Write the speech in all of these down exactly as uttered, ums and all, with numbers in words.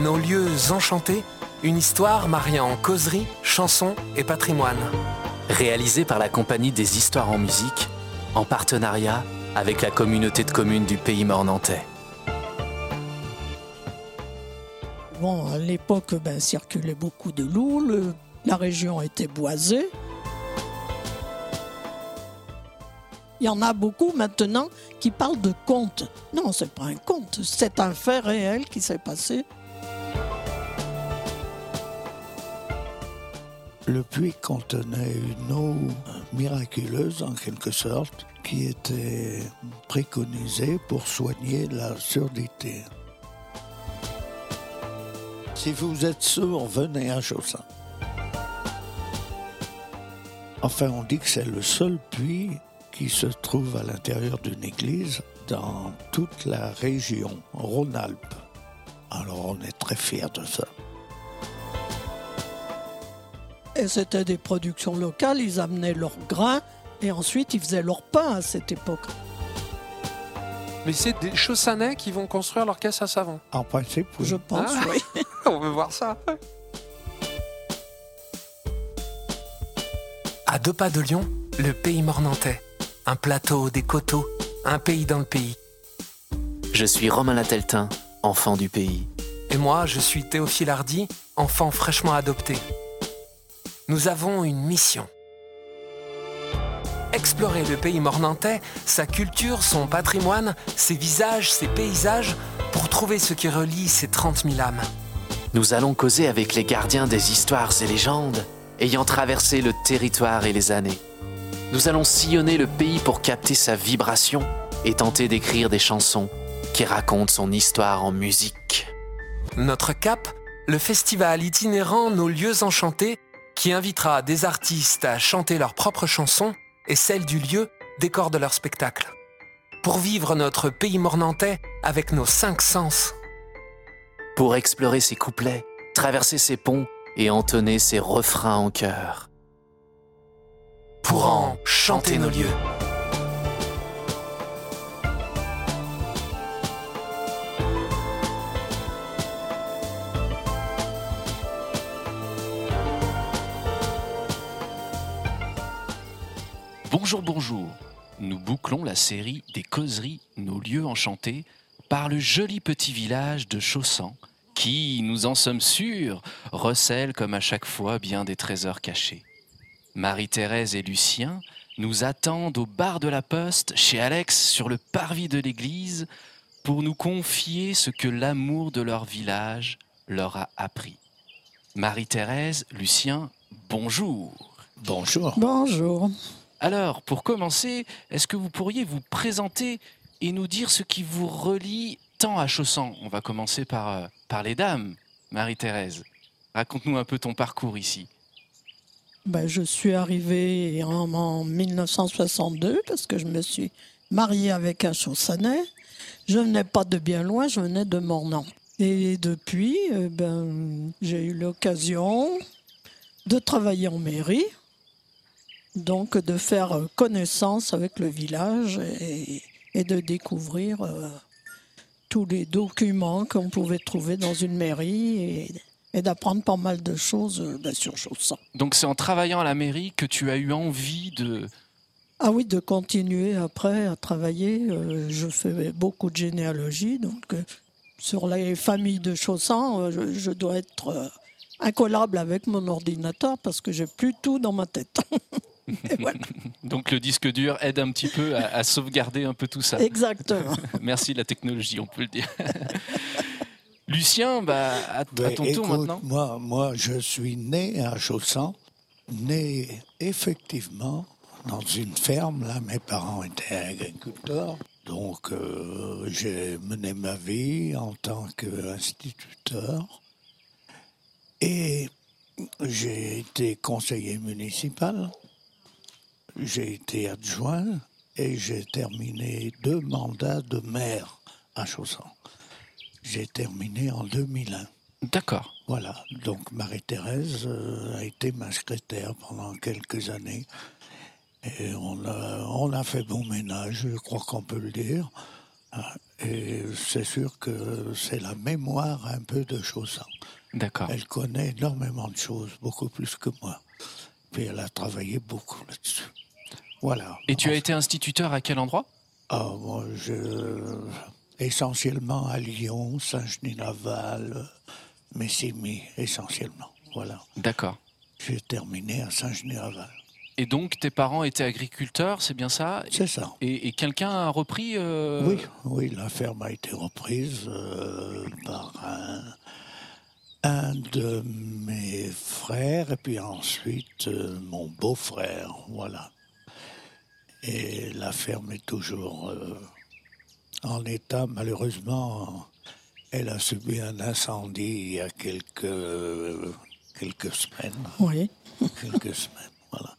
Nos lieux enchantés, une histoire mariant causerie, chanson et patrimoine. Réalisé par la Compagnie des Histoires en Musique, en partenariat avec la communauté de communes du Pays Mornantais. Bon, à l'époque, ben, circulait beaucoup de loups, le, la région était boisée. Il y en a beaucoup maintenant qui parlent de contes. Non, c'est pas un conte, c'est un fait réel qui s'est passé. Le puits contenait une eau miraculeuse, en quelque sorte, qui était préconisée pour soigner la surdité. Si vous êtes sourd, venez à Chaussin. Enfin, on dit que c'est le seul puits qui se trouve à l'intérieur d'une église dans toute la région Rhône-Alpes. Alors on est très fiers de ça. Et c'était des productions locales, ils amenaient leurs grains et ensuite ils faisaient leur pain à cette époque. Mais c'est des Chaussanais qui vont construire leur caisse à savon. En principe, oui. Je pense, Ah. oui. On veut voir ça. À deux pas de Lyon, le Pays Mornantais. Un plateau, des coteaux, un pays dans le pays. Je suis Romain Lateltin, enfant du pays. Et moi, je suis Théophile Hardy, enfant fraîchement adopté. Nous avons une mission. Explorer le Pays Mornantais, sa culture, son patrimoine, ses visages, ses paysages, pour trouver ce qui relie ces trente mille âmes. Nous allons causer avec les gardiens des histoires et légendes, ayant traversé le territoire et les années. Nous allons sillonner le pays pour capter sa vibration et tenter d'écrire des chansons qui racontent son histoire en musique. Notre cap, le festival itinérant Nos lieux enchantés, qui invitera des artistes à chanter leurs propres chansons et celles du lieu, décor de leur spectacle. Pour vivre notre Pays Mornantais avec nos cinq sens. Pour explorer ses couplets, traverser ses ponts et entonner ses refrains en chœur. Pour en chanter nos lieux. Bonjour, bonjour. Nous bouclons la série des causeries Nos lieux enchantés par le joli petit village de Chaussin qui, nous en sommes sûrs, recèle comme à chaque fois bien des trésors cachés. Marie-Thérèse et Lucien nous attendent au bar de la Poste, chez Alex, sur le parvis de l'église, pour nous confier ce que l'amour de leur village leur a appris. Marie-Thérèse, Lucien, bonjour. Bonjour. Bonjour. Alors, pour commencer, est-ce que vous pourriez vous présenter et nous dire ce qui vous relie tant à Chaussin? On va commencer par, euh, par les dames. Marie-Thérèse, raconte-nous un peu ton parcours ici. Ben, je suis arrivée en, en mille neuf cent soixante-deux parce que je me suis mariée avec un Chaussanais. Je venais pas de bien loin, je venais de Mornan. Et depuis, eh ben, j'ai eu l'occasion de travailler en mairie, donc de faire connaissance avec le village et, et de découvrir euh, tous les documents qu'on pouvait trouver dans une mairie et, et d'apprendre pas mal de choses euh, ben, sur Chaussin. Donc c'est en travaillant à la mairie que tu as eu envie de... Ah oui, de continuer après à travailler. Euh, je fais beaucoup de généalogie, donc euh, sur les familles de Chaussin, euh, je, je dois être euh, incollable avec mon ordinateur parce que j'ai plus tout dans ma tête. Et voilà. Donc le disque dur aide un petit peu à, à sauvegarder un peu tout ça. Exactement. Merci la technologie, on peut le dire. Lucien, bah, à, à Ben, ton tour écoute, maintenant. Moi, moi, je suis né à Chaussin, né effectivement dans une ferme. Là, mes parents étaient agriculteurs. Donc, euh, j'ai mené ma vie en tant qu'instituteur. Et j'ai été conseiller municipal. J'ai été adjoint et j'ai terminé deux mandats de maire à Chaussin. J'ai terminé en deux mille un. D'accord. Voilà, donc Marie-Thérèse euh, a été ma secrétaire pendant quelques années. Et on a, on a fait bon ménage, je crois qu'on peut le dire. Ah, et c'est sûr que c'est la mémoire un peu de Chausson. D'accord. Elle connaît énormément de choses, beaucoup plus que moi. Puis elle a travaillé beaucoup là-dessus. Voilà. Et tu as été instituteur à quel endroit? Ah, moi, je... essentiellement à Lyon, Saint-Genis-Laval, Messémy, essentiellement. Voilà. D'accord. J'ai terminé à Saint-Genis-Laval. Et donc tes parents étaient agriculteurs, c'est bien ça? C'est ça. Et, et quelqu'un a repris euh... Oui, oui, la ferme a été reprise euh, par un, un de mes frères, et puis ensuite euh, mon beau-frère, voilà. Et la ferme est toujours euh, en état, malheureusement, elle a subi un incendie il y a quelques, euh, quelques semaines. Oui. Quelques semaines, voilà.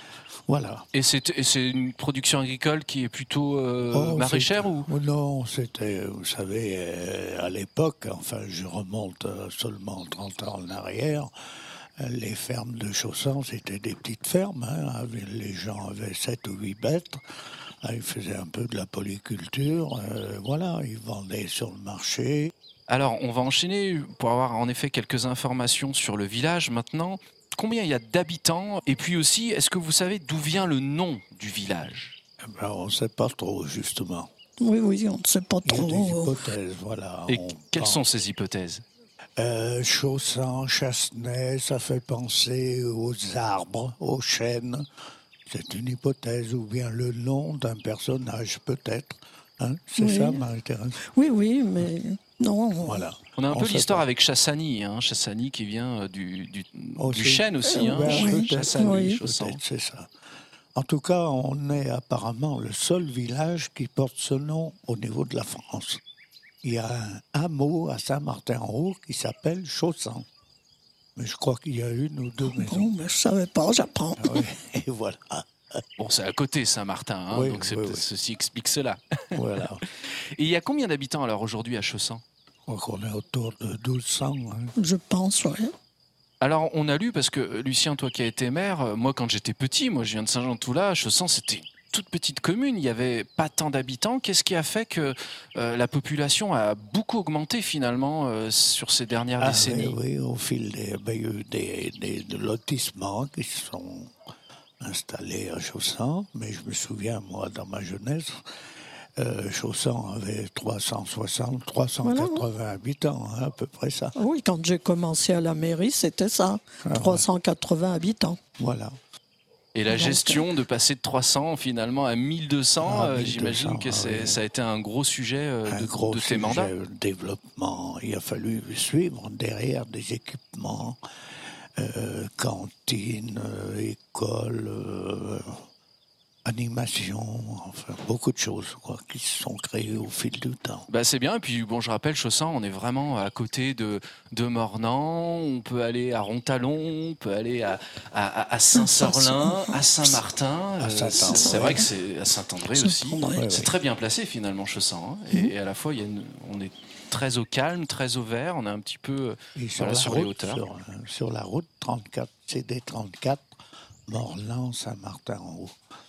Voilà. Et c'est, et c'est une production agricole qui est plutôt euh, Oh, maraîchère ou? Non, c'était, vous savez, euh, à l'époque, enfin je remonte euh, seulement trente ans en arrière, euh, les fermes de Chausson, c'était des petites fermes, hein, avec- les gens avaient sept ou huit bêtes, euh, ils faisaient un peu de la polyculture, euh, voilà, ils vendaient sur le marché. Alors, on va enchaîner pour avoir en effet quelques informations sur le village maintenant. Combien il y a d'habitants? Et puis aussi, est-ce que vous savez d'où vient le nom du village? Eh ben, on ne sait pas trop, justement. Oui, oui, on ne sait pas Il y a des trop. hypothèses, voilà. Et on quelles pense. sont ces hypothèses? Euh, Chausson, Chassenay, ça fait penser aux arbres, aux chênes. C'est une hypothèse, ou bien le nom d'un personnage, peut-être. Hein, c'est Oui. ça, Marie-Thérèse? Oui, oui, mais non. Voilà. On a un On peu sait l'histoire pas. avec Chassani, hein, Chassani qui vient euh, du, du, Aussi. du chêne aussi. Hein, Euh, Ch- oui. Chassani, Oui. Chausson. Peut-être, c'est ça. En tout cas, on est apparemment le seul village qui porte ce nom au niveau de la France. Il y a un hameau à Saint-Martin-en-Haut qui s'appelle Chausson. Mais je crois qu'il y a une ou deux maisons. Bon, mais je ne savais pas, j'apprends. Ah oui, et voilà. Bon, c'est à côté Saint-Martin, hein, Oui, donc c'est, oui, oui. ceci explique cela. Voilà. Et il y a combien d'habitants alors aujourd'hui à Chausson? Je crois qu'on est autour de douze cents. Hein. Je pense, oui. Alors, on a lu, parce que euh, Lucien, toi qui as été maire, euh, moi quand j'étais petit, moi je viens de Saint-Jean-de-Toula, Chausson c'était une toute petite commune, il n'y avait pas tant d'habitants. Qu'est-ce qui a fait que euh, la population a beaucoup augmenté finalement euh, sur ces dernières Ah, décennies? oui, oui, au fil des, ben, il y a eu des, des, des lotissements qui se sont installés à Chausson, mais je me souviens, moi, dans ma jeunesse, euh, Chausson avait trois cent soixante, trois cent quatre-vingts habitants, hein, à peu près ça. Oui, quand j'ai commencé à la mairie, c'était ça, trois cent quatre-vingts habitants. Voilà. Et la Donc, gestion de passer de trois cents finalement à mille deux cents, Ah, euh, mille deux cents, j'imagine que ah c'est, oui. ça a été un gros sujet euh, Un de, gros de tes sujet, mandats. euh, développement. Il a fallu suivre derrière des équipements, euh, cantines, euh, écoles, euh, animation, enfin beaucoup de choses quoi, qui se sont créées au fil du temps. Bah c'est bien, et puis bon, je rappelle, Chausson, on est vraiment à côté de, de Mornan, on peut aller à Rontalon, on peut aller à, à, à Saint-Sorlin, à Saint-Martin, À euh, Saint-André. c'est vrai que c'est à Saint-André aussi. Saint-André. Ouais, C'est ouais. très bien placé finalement, Chausson, hein, et, et à la fois, il y a une- on est très au calme, très au vert, on est un petit peu euh, Et sur, voilà, la sur route, les hauteurs. sur, euh, sur la route trente-quatre, C D trente-quatre, Morlan, Saint-Martin-en-Haut.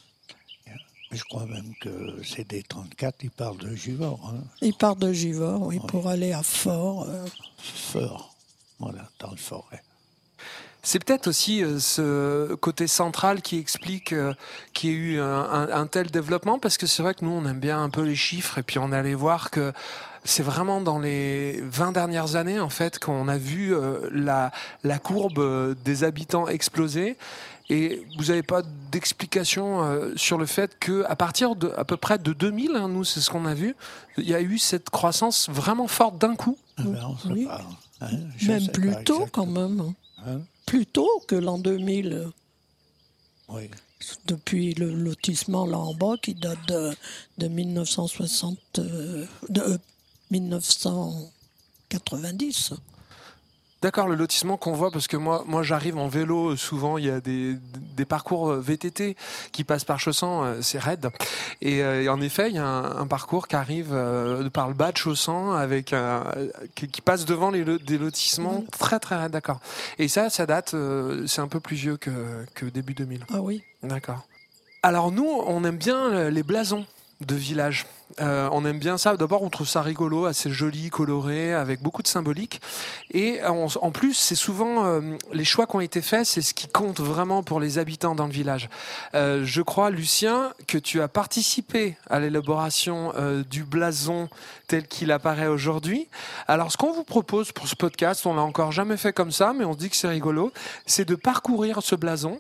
Je crois même que C D trente-quatre, il parle de Givors, hein, Il part de Givors, oui, pour aller à Fort. euh, fort, voilà, dans le forêt. C'est peut-être aussi euh, ce côté central qui explique euh, qu'il y ait eu un, un- un tel développement, parce que c'est vrai que nous, on aime bien un peu les chiffres, et puis on allait voir que c'est vraiment dans les vingt dernières années, en fait, qu'on a vu euh, la, la courbe euh, des habitants exploser. Et vous n'avez pas d'explication euh, sur le fait que à partir de à peu près de deux mille, hein, nous c'est ce qu'on a vu, il y a eu cette croissance vraiment forte d'un coup. Ah ben, on sait Oui. pas, hein, je Même sais plus pas tôt quand exactement. même. Hein, Plus tôt que l'an deux mille. euh, oui. Depuis le lotissement là en bas qui date de, de mille neuf cent soixante, euh, de euh, mille neuf cent quatre-vingt-dix. D'accord, le lotissement qu'on voit, parce que moi, moi j'arrive en vélo, euh, souvent il y a des, des parcours euh, V T T qui passent par Chausson, euh, c'est raide. Et, euh, et en effet, il y a un, un parcours qui arrive euh, par le bas de Chausson, avec un, euh, qui, qui passe devant les, lo- des lotissements très très raides, d'accord. Et ça, ça date, euh, c'est un peu plus vieux que, que début deux mille. Ah oui. D'accord. Alors nous, on aime bien euh, les blasons de village. Euh, on aime bien ça. D'abord, on trouve ça rigolo, assez joli, coloré, avec beaucoup de symbolique. Et on- en plus, c'est souvent euh, les choix qui ont été faits, c'est ce qui compte vraiment pour les habitants dans le village. Euh, je crois, Lucien, que tu as participé à l'élaboration euh, du blason tel qu'il apparaît aujourd'hui. Alors, ce qu'on vous propose pour ce podcast, on l'a encore jamais fait comme ça, mais on se dit que c'est rigolo, c'est de parcourir ce blason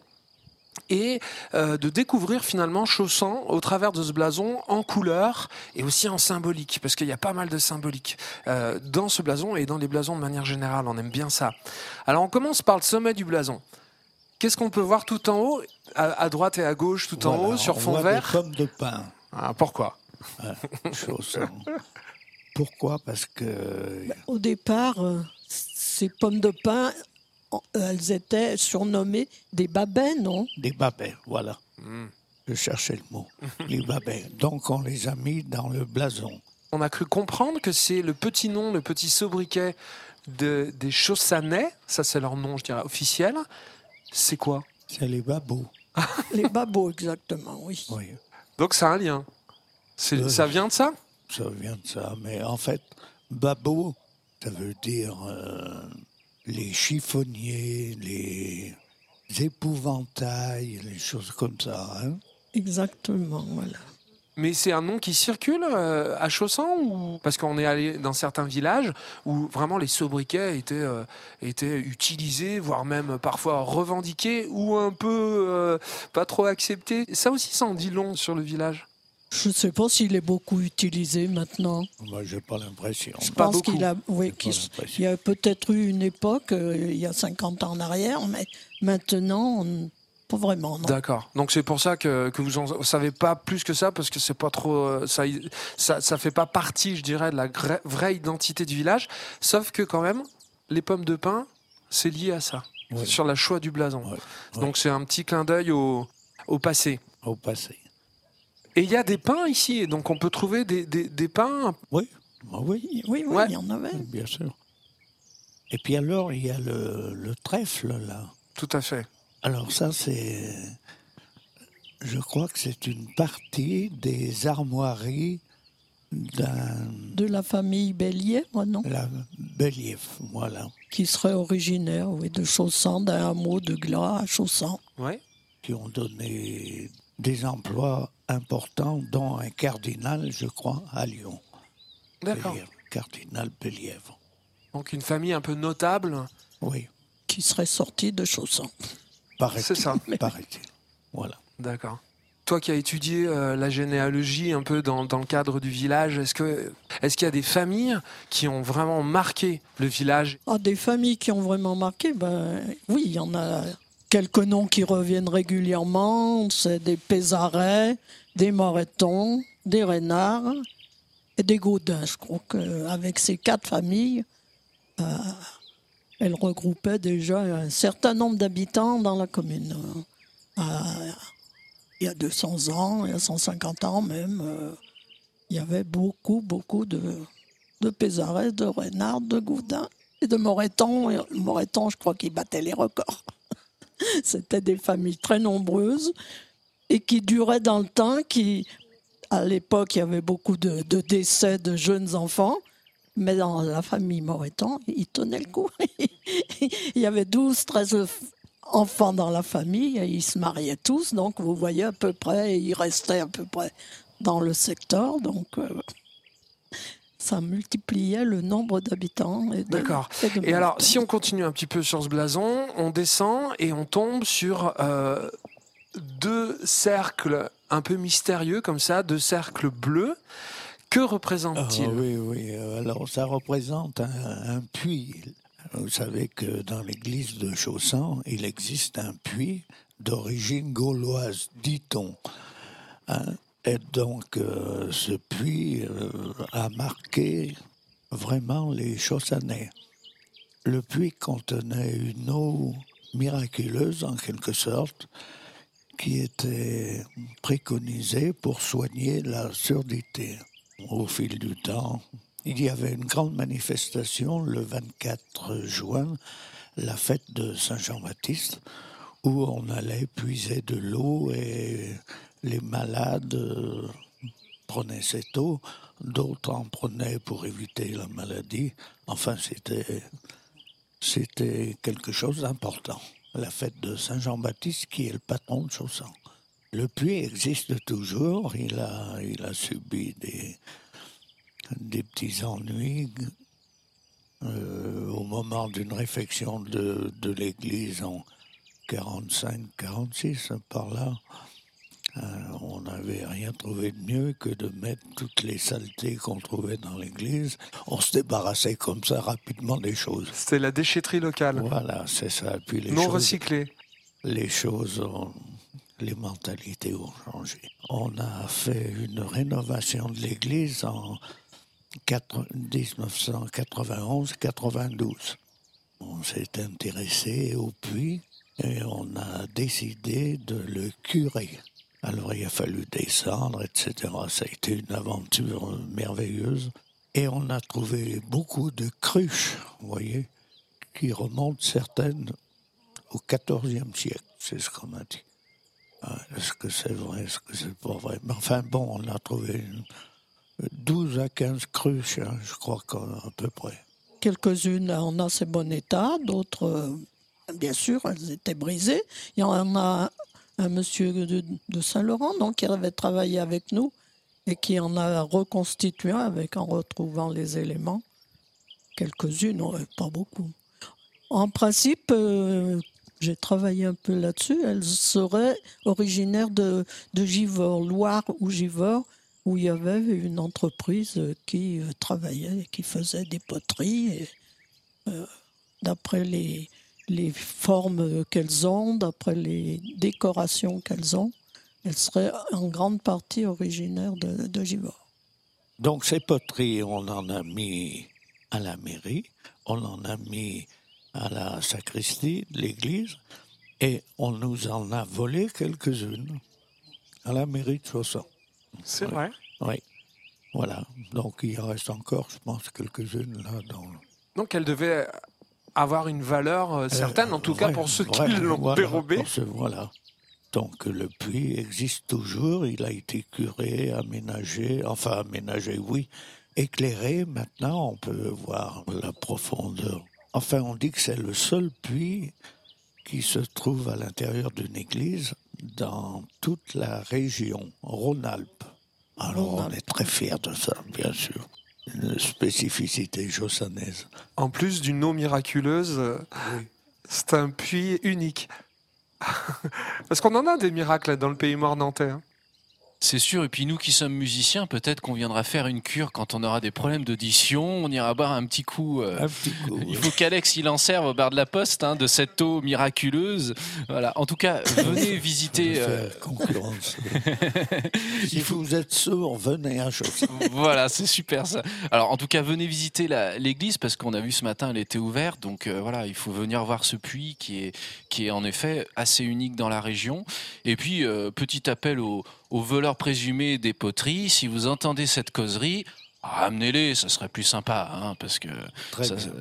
et euh, de découvrir finalement Chaussan au travers de ce blason en couleur et aussi en symbolique, parce qu'il y a pas mal de symbolique euh, dans ce blason et dans les blasons de manière générale, on aime bien ça. Alors on commence par le sommet du blason. Qu'est-ce qu'on peut voir tout en haut, à, à droite et à gauche, tout en Voilà, haut, sur on fond voit vert? des pommes de pin. Ah, pourquoi? Chaussan. Pourquoi? Parce que Au départ, euh, ces pommes de pin, en- elles étaient surnommées des babets, non? des babets, voilà. Hmm. Je cherchais le mot. Les babets. Donc on les a mis dans le blason. On a cru comprendre que c'est le petit nom, le petit sobriquet de, des Chaussanais, ça c'est leur nom, je dirais, officiel. C'est quoi? C'est les babos. Les babots, exactement, oui. Oui, Donc ça a un lien. C'est- Euh, Ça vient de ça? ça vient de ça. Mais en fait, babot, ça veut dire euh, les chiffonniers, les épouvantails, les choses comme ça. Hein. Exactement, voilà. Mais c'est un nom qui circule euh, à Chaussan ou parce qu'on est allé dans certains villages où vraiment les sobriquets étaient euh, étaient utilisés, voire même parfois revendiqués ou un peu euh, pas trop acceptés. Ça aussi, ça en dit long sur le village. Je ne sais pas s'il est beaucoup utilisé maintenant. Moi, j'ai pas l'impression. Je Pas pense beaucoup. qu'il a, oui, J'ai pas qu'il- l'impression. il y a peut-être eu une époque, euh, il y a cinquante ans en arrière, mais maintenant, on- pas vraiment, non. D'accord. Donc c'est pour ça que, que vous en savez pas plus que ça parce que c'est pas trop euh, ça, ça ça fait pas partie, je dirais, de la gra- vraie identité du village. Sauf que quand même, les pommes de pin, c'est lié à ça, Oui. sur la choix du blason. Ouais, ouais. Donc c'est un petit clin d'œil au, au passé. Au passé. Et il y a des pins ici, et donc on peut trouver des, des, des pins. Oui, ah oui, Oui, oui, Ouais. il y en avait. bien sûr. Et puis alors, il y a le, le trèfle, là. Tout à fait. Alors ça, c'est... Je crois que c'est une partie des armoiries d'un... De la famille Bélier, moi, non? La Bélier, voilà. Qui serait originaire, oui, de Chaussan, d'un hameau de Glas à Chaussan. Ouais. Qui ont donné des emplois importants, dont un cardinal, je crois, à Lyon. D'accord. Bélièvre, Cardinal Bélièvre. Donc une famille un peu notable. Oui, Qui serait sorti de Chaussan. paraît-il. C'est ça. Paraît-il. Voilà. D'accord. Toi qui as étudié euh, la généalogie un peu dans, dans le cadre du village, est-ce que est-ce qu'il y a des familles qui ont vraiment marqué le village? Ah, des familles qui ont vraiment marqué, ben, oui, il y en a quelques noms qui reviennent régulièrement. C'est des Pézarets, des Moretons, des Renards et des Gaudins. Je crois qu'avec ces quatre familles, euh, elles regroupaient déjà un certain nombre d'habitants dans la commune. Euh, il y a deux cents ans, il y a cent cinquante ans même, euh, il y avait beaucoup, beaucoup de, de Pézarets, de Renards, de Gaudins et de Moretons. Et Moretons, je crois qu'ils battaient les records. C'était des familles très nombreuses et qui duraient dans le temps. Qui, à l'époque, il y avait beaucoup de, de décès de jeunes enfants. Mais dans la famille Moreton, ils tenaient le coup. Il y avait douze, treize enfants dans la famille et ils se mariaient tous. Donc, vous voyez à peu près, ils restaient à peu près dans le secteur. Donc, euh, ça multipliait le nombre d'habitants. Et de- D'accord. et de Et alors, Moretons. si on continue un petit peu sur ce blason, on descend et on tombe sur euh, deux cercles un peu mystérieux comme ça, deux cercles bleus. Que Ah, représentent-ils? oui, oui. euh, Alors, ça représente un, un puits. Vous savez que dans l'église de Chaussan, il existe un puits d'origine gauloise, dit-on. Hein. Et donc, euh, ce puits euh, a marqué vraiment les Chaussanais. Le puits contenait une eau miraculeuse, en quelque sorte, qui était préconisée pour soigner la surdité. Au fil du temps, il y avait une grande manifestation le vingt-quatre juin, la fête de Saint-Jean-Baptiste, où on allait puiser de l'eau et les malades euh, prenaient cette eau, d'autres en prenaient pour éviter la maladie. Enfin, c'était, c'était quelque chose d'important. La fête de Saint-Jean-Baptiste, qui est le patron de Chaussan. Le puits existe toujours, il a, il a subi des, des petits ennuis euh, au moment d'une réfection de, de l'église en quarante-cinq quarante-six, par là. Euh, on n'avait rien trouvé de mieux que de mettre toutes les saletés qu'on trouvait dans l'église. On se débarrassait comme ça rapidement des choses. C'était la déchetterie locale. Voilà, c'est ça. Puis les non choses, recyclée. Les choses, ont, les mentalités ont changé. On a fait une rénovation de l'église en dix-neuf cent quatre-vingt-onze quatre-vingt-douze. On s'est intéressé au puits et on a décidé de le curer. Alors il a fallu descendre, et cetera. Ça a été une aventure merveilleuse. Et on a trouvé beaucoup de cruches, vous voyez, qui remontent certaines au quatorzième siècle. C'est ce qu'on a dit. Est-ce que c'est vrai, est-ce que c'est pas vrai? Mais enfin bon, on a trouvé une, douze à quinze cruches, hein, je crois qu'à peu près. Quelques-unes en assez bon état, d'autres, euh, bien sûr, elles étaient brisées. Il y en a un monsieur de, de Saint-Laurent, donc, qui avait travaillé avec nous et qui en a reconstitué avec, en retrouvant les éléments. Quelques-unes, pas beaucoup. En principe, euh, j'ai travaillé un peu là-dessus, elles seraient originaires de, de Givors, Loire ou Givors, où il y avait une entreprise qui travaillait, qui faisait des poteries. Et, euh, d'après les... les formes qu'elles ont, d'après les décorations qu'elles ont, elles seraient en grande partie originaires de, de Givors. Donc ces poteries, on en a mis à la mairie, on en a mis à la sacristie de l'église, et on nous en a volé quelques-unes à la mairie de Chaussan. C'est oui. vrai? Oui, voilà. Donc il reste encore, je pense, quelques-unes là dans... Donc elles devaient avoir une valeur euh, certaine, euh, en tout vrai, cas pour ceux vrai, qui l'ont voilà, dérobé. Ce, voilà. Donc le puits existe toujours, il a été curé, aménagé, enfin aménagé, oui, éclairé. Maintenant, on peut voir la profondeur. Enfin, on dit que c'est le seul puits qui se trouve à l'intérieur d'une église dans toute la région Rhône-Alpes. Alors Rhône-Alpes. On est très fiers de ça, bien sûr. Une spécificité chaussanaise. En plus d'une eau miraculeuse, oui. C'est un puits unique. Parce qu'on en a des miracles dans le pays mornantais. Hein. C'est sûr, et puis nous qui sommes musiciens, peut-être qu'on viendra faire une cure quand on aura des problèmes d'audition, on ira boire un petit coup. Euh, un petit coup il oui. faut qu'Alex il en serve au bar de la Poste, hein, de cette eau miraculeuse. Voilà. En tout cas, venez visiter. Euh... concurrence. Si vous êtes sourd, venez à Chaussan. Voilà, c'est super ça. Alors en tout cas, venez visiter la, l'église parce qu'on a vu ce matin, elle était ouverte. Donc euh, voilà, il faut venir voir ce puits qui est, qui est en effet assez unique dans la région. Et puis, euh, petit appel aux aux voleurs présumés des poteries, si vous entendez cette causerie, ramenez-les, ça serait plus sympa, hein, parce que... Très ça, bien,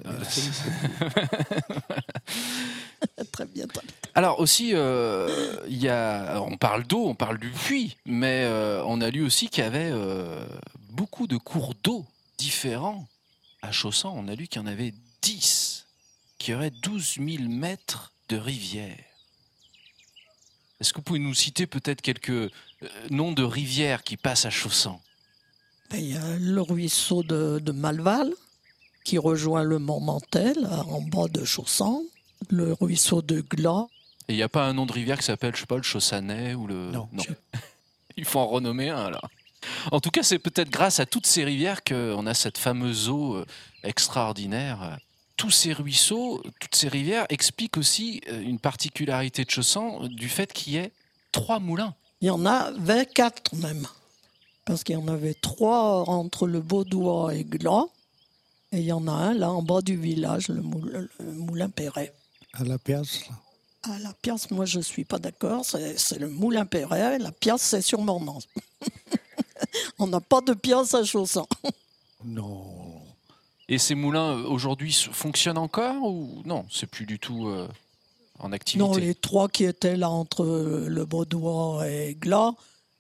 très bien, très bien. Alors aussi, euh, y a, on parle d'eau, on parle du puits, mais euh, on a lu aussi qu'il y avait euh, beaucoup de cours d'eau différents à Chaussan. On a lu qu'il y en avait dix, qu'il y aurait douze mille mètres de rivière. Est-ce que vous pouvez nous citer peut-être quelques euh, noms de rivières qui passent à Chaussan? Il y a le ruisseau de, de Malval, qui rejoint le Mont-Mantel, en bas de Chaussan. Le ruisseau de Glas. Et il n'y a pas un nom de rivière qui s'appelle, je sais pas, le Chaussanais ou le... Non. non. Il faut en renommer un, là. En tout cas, c'est peut-être grâce à toutes ces rivières qu'on a cette fameuse eau euh, extraordinaire. Tous ces ruisseaux, toutes ces rivières expliquent aussi une particularité de Chaussan du fait qu'il y ait trois moulins. Il y en a vingt-quatre même, parce qu'il y en avait trois entre le Baudois et Glas, et il y en a un là en bas du village, le moulin, le moulin Perret. À la Piasse. À la Piasse, moi je ne suis pas d'accord, c'est, c'est le moulin Perret, la Piasse c'est sur Mornan. On n'a pas de Piasse à Chaussan. Non. Et ces moulins, aujourd'hui, fonctionnent encore ou non? C'est plus du tout euh, en activité? Non, les trois qui étaient là entre le Baudois et Glas,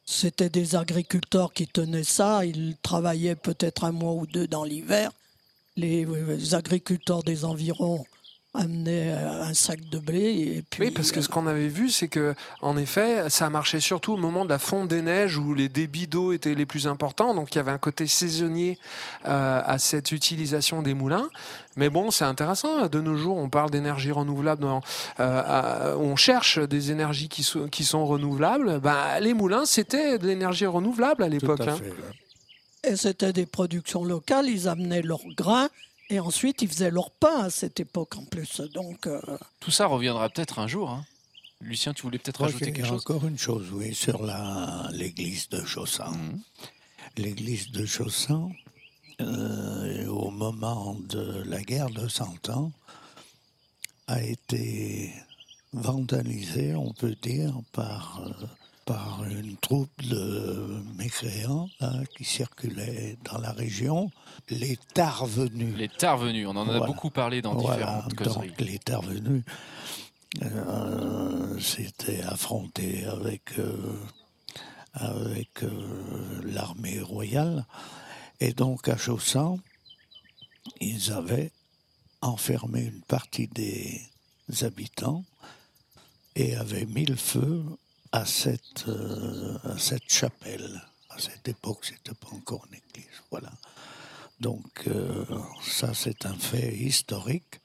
C'était des agriculteurs qui tenaient ça. Ils travaillaient peut-être un mois ou deux dans l'hiver. Les, les agriculteurs des environs amenaient un sac de blé. Et puis, Oui, parce que ce qu'on avait vu, c'est que, en effet, ça marchait surtout au moment de la fonte des neiges où les débits d'eau étaient les plus importants. Donc, il y avait un côté saisonnier euh, à cette utilisation des moulins. Mais bon, c'est intéressant. De nos jours, on parle d'énergie renouvelable. Dans, euh, à- on cherche des énergies qui, sont- qui sont renouvelables. Ben, les moulins, c'était de l'énergie renouvelable à Tout l'époque. à hein. fait. Et c'était des productions locales. Ils amenaient leurs grains et ensuite ils faisaient leur pain à cette époque en plus. Donc, euh, Tout ça reviendra peut-être un jour. hein. Lucien, tu voulais peut-être Moi, rajouter j'ai quelque chose encore une chose, oui, sur la, l'église de Chaussan. Mhm. L'église de Chaussan, euh, au moment de la guerre de Cent Ans, a été vandalisée, on peut dire, par, euh, par une troupe de mécréants là, qui circulaient dans la région, les Tarvenus. Les Tarvenus, on en a Voilà. beaucoup parlé dans Voilà, différentes causeries. donc les Tarvenus euh, s'étaient affrontés avec, euh, avec euh, l'armée royale. Et donc à Chaussan, ils avaient enfermé une partie des habitants et avaient mis le feu à cette, euh, à cette chapelle. À cette époque, c'était pas encore une église. Voilà. Donc euh, ça, c'est un fait historique.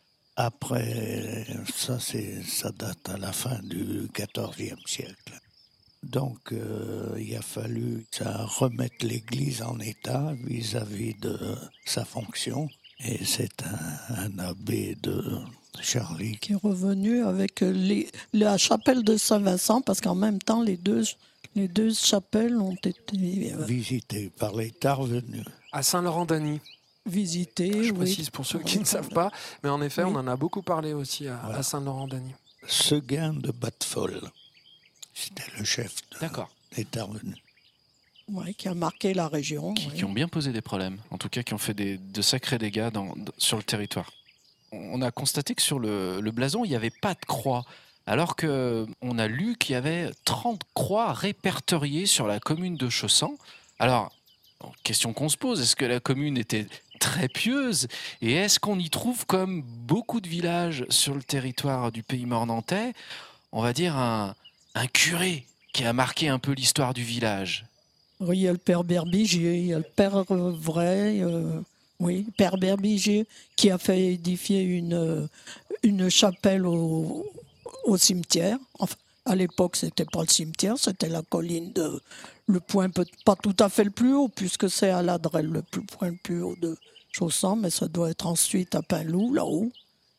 Après, ça, c'est, ça date à la fin du quatorzième siècle. Donc, euh, il a fallu ça, remettre l'Église en état vis-à-vis de sa fonction. Et c'est un, un abbé de Charlie qui qui est revenu avec les, la chapelle de Saint-Vincent, parce qu'en même temps, les deux, les deux chapelles ont été est euh, visité par les Tarvenus. À Saint-Laurent-d'Agny. visitées. Je oui. précise pour ceux qui ne savent pas. Mais en effet, Oui. on en a beaucoup parlé aussi à, Voilà. à Saint-Laurent-d'Agny. Seguin de Battefolle, c'était le chef de- D'accord. des Tarvenus. Ouais, qui a marqué la région. Qui, oui. qui ont bien posé des problèmes, en tout cas qui ont fait des, de sacrés dégâts dans- dans- sur le territoire. On a constaté que sur le, le blason, il n'y avait pas de croix, alors qu'on a lu qu'il y avait trente croix répertoriées sur la commune de Chaussan. Alors, question qu'on se pose, est-ce que la commune était très pieuse et est-ce qu'on y trouve, comme beaucoup de villages sur le territoire du pays mornantais, on va dire un, un curé qui a marqué un peu l'histoire du village? Oui, il y a le père Berbigier, il y a le père euh, Vrai, euh, oui, père Berbigier, qui a fait édifier une, euh, une chapelle au, au cimetière. Enfin, à l'époque, c'était pas le cimetière, c'était la colline de le point, peut- pas tout à fait le plus haut, puisque c'est à l'Adrelle le plus, point le plus haut de Chaussan, mais ça doit être ensuite à Pinloup, là-haut.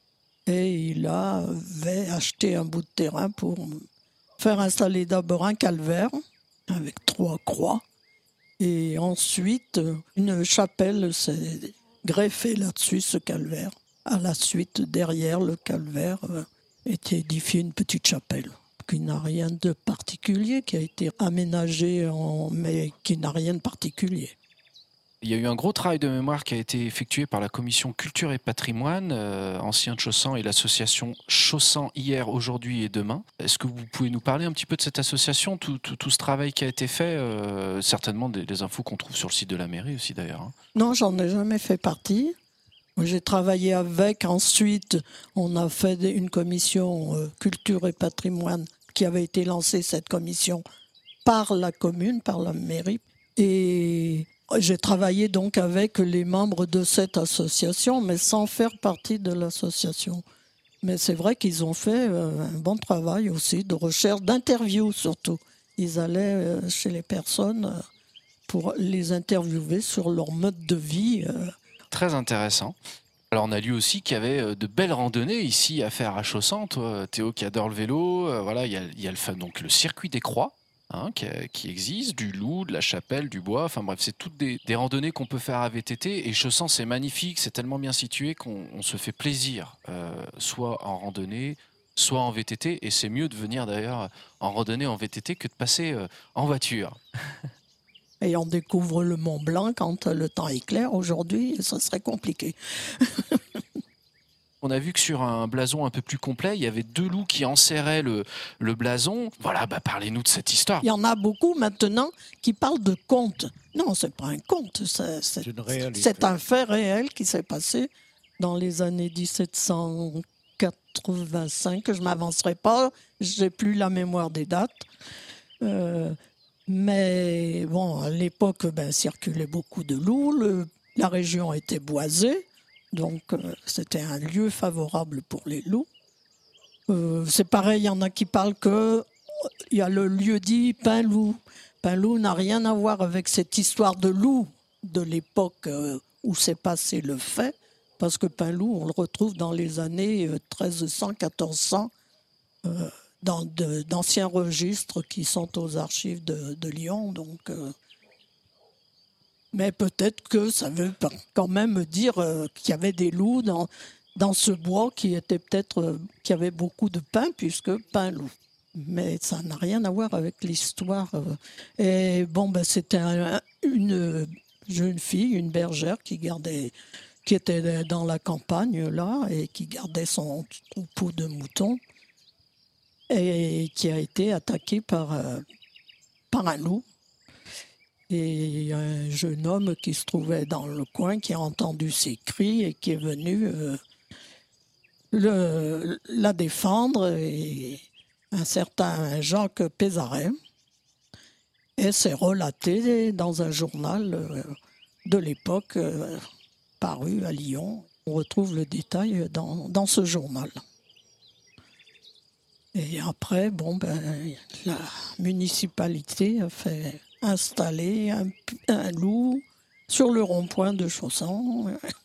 Et il avait acheté un bout de terrain pour faire installer d'abord un calvaire avec trois croix. Et ensuite, une chapelle s'est greffée là-dessus, ce calvaire. À la suite, derrière le calvaire, euh, était édifiée une petite chapelle qui n'a rien de particulier, qui a été aménagée, en... mais qui n'a rien de particulier. Il y a eu un gros travail de mémoire qui a été effectué par la commission Culture et Patrimoine, euh, Ancien de Chaussan et l'association Chaussan hier, aujourd'hui et demain. Est-ce que vous pouvez nous parler un petit peu de cette association, tout, tout, tout ce travail qui a été fait, euh, certainement des, des infos qu'on trouve sur le site de la mairie aussi d'ailleurs. hein. Non, j'en ai jamais fait partie. J'ai travaillé avec. Ensuite, on a fait des- une commission euh, culture et patrimoine qui avait été lancée, cette commission, par la commune, par la mairie. Et j'ai travaillé donc avec les membres de cette association, mais sans faire partie de l'association. Mais c'est vrai qu'ils ont fait euh, un bon travail aussi de recherche, d'interview surtout. Ils allaient euh, chez les personnes euh, pour les interviewer sur leur mode de vie. euh, Très intéressant. Alors on a lu aussi qu'il y avait euh, de belles randonnées ici à faire à Chaussan. Toi, Théo qui adore le vélo, euh, voilà, il y a, il y a le, fa- donc, le circuit des croix. hein, qui, qui existe, du loup, de la chapelle, du bois, enfin bref, c'est toutes des, des randonnées qu'on peut faire à V T T, et Chaussan c'est magnifique, c'est tellement bien situé qu'on on se fait plaisir, euh, soit en randonnée, soit en V T T, et c'est mieux de venir d'ailleurs en randonnée en V T T que de passer euh, en voiture. Et on découvre le Mont Blanc quand le temps est clair. Aujourd'hui, ça serait compliqué. On a vu que sur un blason un peu plus complet, il y avait deux loups qui enserraient le, le blason. Voilà, bah parlez-nous de cette histoire. Il y en a beaucoup maintenant qui parlent de contes. Non, c'est pas un conte, c'est, c'est, C'est une réalité. c'est un fait réel qui s'est passé dans les années dix-sept cent quatre-vingt-cinq. Je ne m'avancerai pas, je n'ai plus la mémoire des dates. Euh, mais bon, à l'époque, ben, circulait beaucoup de loups, le, la région était boisée. Donc, euh, c'était un lieu favorable pour les loups. Euh, c'est pareil, il y en a qui parlent que il y a le lieu-dit Pain-Loup. Pain-Loup n'a rien à voir avec cette histoire de loup de l'époque euh, où s'est passé le fait, parce que Pain-Loup, on le retrouve dans les années euh, treize cents, quatorze cents, euh, dans de, d'anciens registres qui sont aux archives de, de Lyon. Donc, euh, mais peut-être que ça veut quand même dire euh, qu'il y avait des loups dans, dans ce bois qui était peut-être euh, qui avait beaucoup de pins, puisque Pain-Loup. Mais ça n'a rien à voir avec l'histoire. euh. Et bon, ben, c'était un- une jeune fille, une bergère qui gardait, qui était dans la campagne là et qui gardait son troupeau de moutons et qui a été attaquée par, euh, par un loup. Et un jeune homme qui se trouvait dans le coin, qui a entendu ses cris et qui est venu euh, le, la défendre, et un certain Jacques Pézaret. Et c'est relaté dans un journal euh, de l'époque euh, paru à Lyon. On retrouve le détail dans, dans ce journal. Et après, bon, ben, la municipalité a fait installer un, un loup sur le rond-point de Chausson.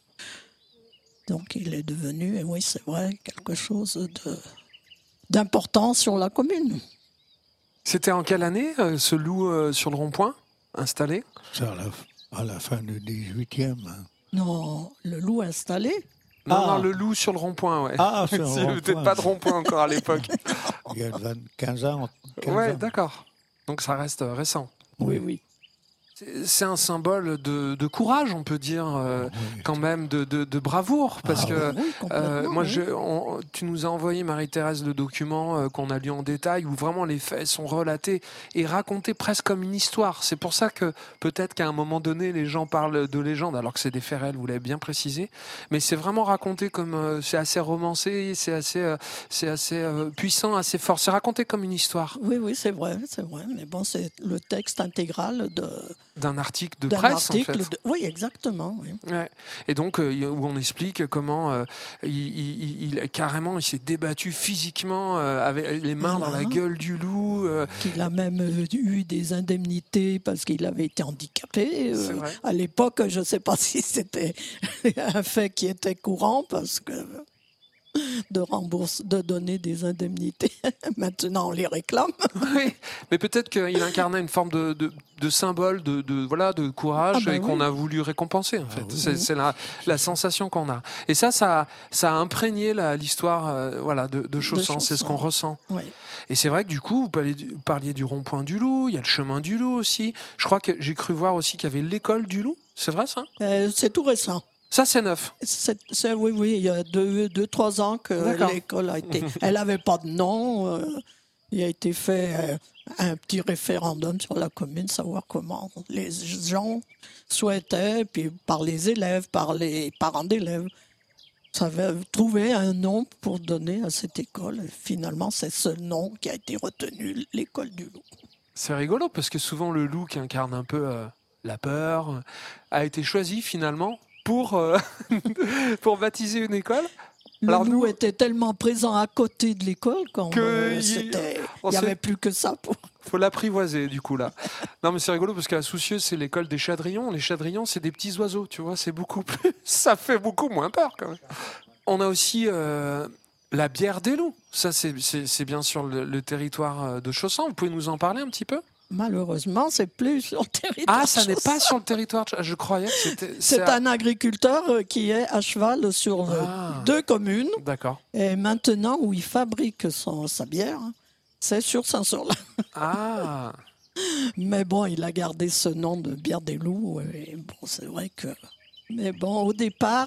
Donc il est devenu, et oui c'est vrai, quelque chose de, d'important sur la commune. C'était en quelle année, euh, ce loup euh, sur le rond-point, installé? C'est à la, à la fin du dix-huitième. hein. Non, le loup installé. Non, Ah. non, le loup sur le rond-point, ouais. Ah, sur le C'est rond-point. peut-être pas de rond-point encore à l'époque. Il y a vingt, quinze ans. quinze Ouais, ans. d'accord. Donc ça reste euh, récent. Oui, oui. C'est c'est un symbole de, de courage, on peut dire, euh, Oui. quand même, de, de, de bravoure. Parce Ah, que Oui, complètement, euh, moi, oui. je, on- tu nous as envoyé, Marie-Thérèse, le document euh, qu'on a lu en détail, où vraiment les faits sont relatés et racontés presque comme une histoire. C'est pour ça que peut-être qu'à un moment donné, les gens parlent de légende, alors que c'est des faits réels, vous l'avez bien précisé. Mais c'est vraiment raconté comme... euh, c'est assez romancé, c'est assez, euh, c'est assez euh, puissant, assez fort. C'est raconté comme une histoire Oui, oui, c'est vrai, c'est vrai. Mais bon, c'est le texte intégral de, d'un article de d'un presse, article. en fait. de- Oui, exactement. Oui. Ouais. Et donc, euh, où on explique comment euh, il, il- il- carrément il s'est débattu physiquement euh, avec les mains dans la Voilà. gueule du loup. euh, Qu'il a même euh, eu des indemnités parce qu'il avait été handicapé. C'est Euh, vrai. à l'époque, je ne sais pas si c'était un fait qui était courant parce que de rembourse, de donner des indemnités. Maintenant, on les réclame. Oui. Mais peut-être qu'il incarnait une forme de, de, de symbole de, de, voilà, de courage Ah bah et qu'on oui. a voulu récompenser. En fait. oui. C'est, c'est la, la sensation qu'on a. Et ça, ça, ça a imprégné la- l'histoire euh, voilà, de, de Chausson. C'est ce Chausson. qu'on ressent. Oui. Et c'est vrai que du coup, vous parliez du, vous parliez du rond-point du loup, il y a le chemin du loup aussi. Je crois que j'ai cru voir aussi qu'il y avait l'école du loup. C'est vrai ça? Euh, c'est tout récent. Ça, c'est neuf. C'est, c'est- oui, oui, il y a deux, deux trois ans que D'accord. l'école a été. Elle n'avait pas de nom. euh, il a été fait euh, un petit référendum sur la commune, savoir comment les gens souhaitaient, puis par les élèves, par les parents d'élèves, savaient trouver un nom pour donner à cette école. Et finalement, c'est ce nom qui a été retenu, l'école du loup. C'est rigolo parce que souvent le loup qui incarne un peu euh, la peur euh, a été choisi finalement pour, euh, pour baptiser une école. Le Alors, loup nous- était tellement présent à côté de l'école qu'on Que euh, il- c'était- on il n'y sait- avait plus que ça pour. Faut l'apprivoiser du coup là. Non mais c'est rigolo parce qu'à la Soucieuse c'est l'école des chadrillons. Les chadrillons c'est des petits oiseaux, tu vois, c'est beaucoup plus, ça fait beaucoup moins peur quand même. On a aussi euh, la bière des loups. Ça c'est, c'est, c'est bien sûr le, le territoire euh, de Chausson. Vous pouvez nous en parler un petit peu? Malheureusement, c'est plus sur le territoire. Ah, ça n'est chausson. pas sur le territoire. de- Je croyais que c'était. C'est à- un agriculteur euh, qui est à cheval sur euh, Ah. deux communes. D'accord. Et maintenant, où il fabrique son, sa bière, c'est sur Saint-Sorlin. Ah. Mais bon, il a gardé ce nom de bière des loups. Et bon, c'est vrai que. Mais bon, au départ,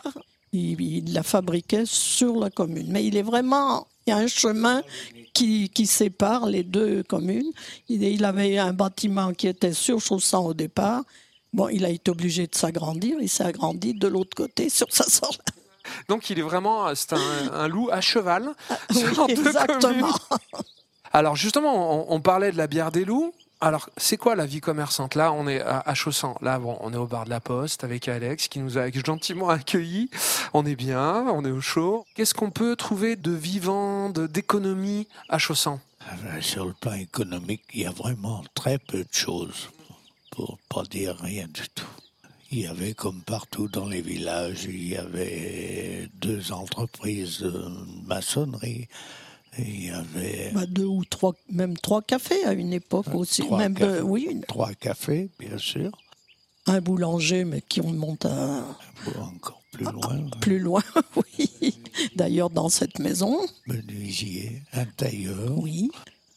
Il, il la fabriquait sur la commune. Mais il est vraiment... Il y a un chemin qui, qui sépare les deux communes. Il, il avait un bâtiment qui était sur Chausson au départ. Bon, il a été obligé de s'agrandir. Il s'est agrandi de l'autre côté, sur sa sorte. Donc il est vraiment, c'est un, un loup à cheval. Oui, sur deux exactement. communes. Alors justement, on, on parlait de la bière des loups. Alors, c'est quoi la vie commerçante? Là, on est à, à Chausson. Là, bon, on est au bar de la Poste avec Alex qui nous a gentiment accueillis. On est bien, on est au chaud. Qu'est-ce qu'on peut trouver de vivant, de, d'économie à Chausson? Sur le plan économique, il y a vraiment très peu de choses, pour pas dire rien du tout. Il y avait, comme partout dans les villages, il y avait deux entreprises de maçonnerie. Et il y avait Bah, deux ou trois, même trois cafés à une époque aussi. trois Même, cafés. euh, oui, une- trois cafés, bien sûr, un boulanger, mais qui remonte à ou encore plus loin, plus loin, oui. D'ailleurs, dans cette maison, menuisier, un tailleur. oui.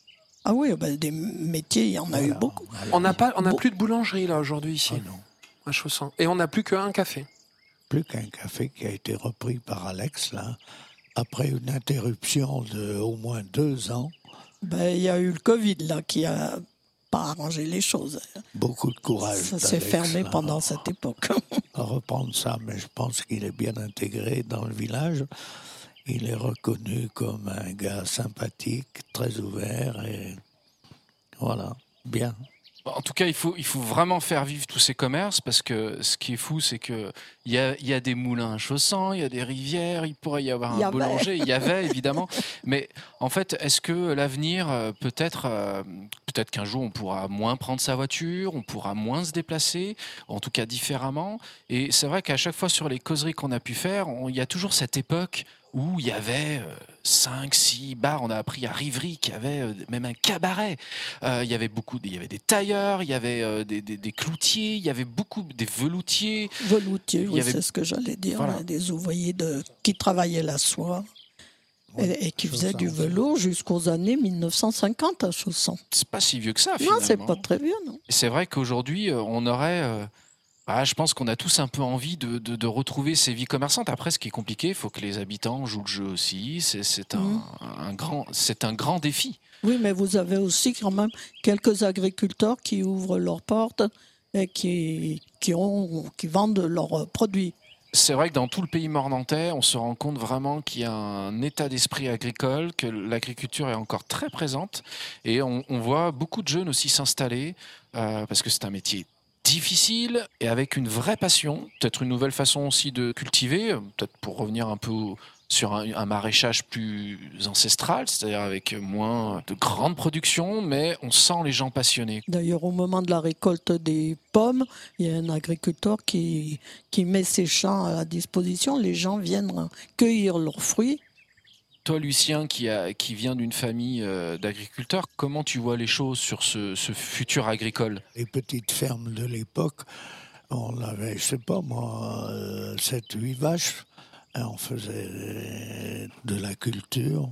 Ah oui, bah, des métiers, il y en a eu Voilà. beaucoup. On n'a pas, on n'a Bon. plus de boulangerie là aujourd'hui ici, Ah non, à Chausson. Et on n'a plus qu'un café. plus qu'un café qui a été repris par Alex, là, après une interruption de au moins deux ans. Ben, il y a eu le Covid, là, qui a pas arrangé les choses. Beaucoup de courage. Ça s'est d'Alex, fermé là, pendant cette époque. à reprendre ça, mais je pense qu'il est bien intégré dans le village. Il est reconnu comme un gars sympathique, très ouvert et voilà, bien. En tout cas, il faut, il faut vraiment faire vivre tous ces commerces parce que ce qui est fou, c'est qu'il y a, il y a des moulins à Chausson, il y a des rivières, il pourrait y avoir Il y un avait. boulanger, il y avait évidemment. Mais en fait, est-ce que l'avenir, euh, peut-être, euh, peut-être qu'un jour on pourra moins prendre sa voiture, on pourra moins se déplacer, en tout cas différemment. Et c'est vrai qu'à chaque fois sur les causeries qu'on a pu faire, on- il y a toujours cette époque où il y avait euh, cinq, six bars. On a appris à Rivry qu'il y avait euh, même un cabaret. Euh, il y avait beaucoup, de- il y avait des tailleurs, il y avait euh, des, des- des cloutiers, il y avait beaucoup des veloutiers. Veloutier, Il y oui, avait- c'est ce que j'allais dire. Voilà. hein, Des ouvriers de, qui travaillaient la soie et, et qui ça, faisaient ça, du on velours jusqu'aux années mille neuf cent cinquante à Chausson. C'est pas si vieux que ça Non, finalement. c'est pas très vieux, non. Et c'est vrai qu'aujourd'hui, euh, on aurait. euh, ah, je pense qu'on a tous un peu envie de, de- de retrouver ces vies commerçantes. Après, ce qui est compliqué, il faut que les habitants jouent le jeu aussi. C'est, c'est un, Mhm. un grand, c'est un grand défi. Oui, mais vous avez aussi quand même quelques agriculteurs qui ouvrent leurs portes et qui, qui, ont, qui vendent leurs produits. C'est vrai que dans tout le pays mornantais, on se rend compte vraiment qu'il y a un état d'esprit agricole, que l'agriculture est encore très présente. Et on, on voit beaucoup de jeunes aussi s'installer, euh, parce que c'est un métier difficile et avec une vraie passion. Peut-être une nouvelle façon aussi de cultiver, euh, peut-être pour revenir un peu au- sur un, un maraîchage plus ancestral, c'est-à-dire avec moins de grandes productions, mais on sent les gens passionnés. D'ailleurs, au moment de la récolte des pommes, il y a un agriculteur qui, qui met ses champs à la disposition. Les gens viennent cueillir leurs fruits. Toi, Lucien, qui, a, qui vient d'une famille euh, d'agriculteurs, comment tu vois les choses sur ce, ce futur agricole? Les petites fermes de l'époque, on avait, je sais pas moi, sept, huit vaches. Et on faisait de la culture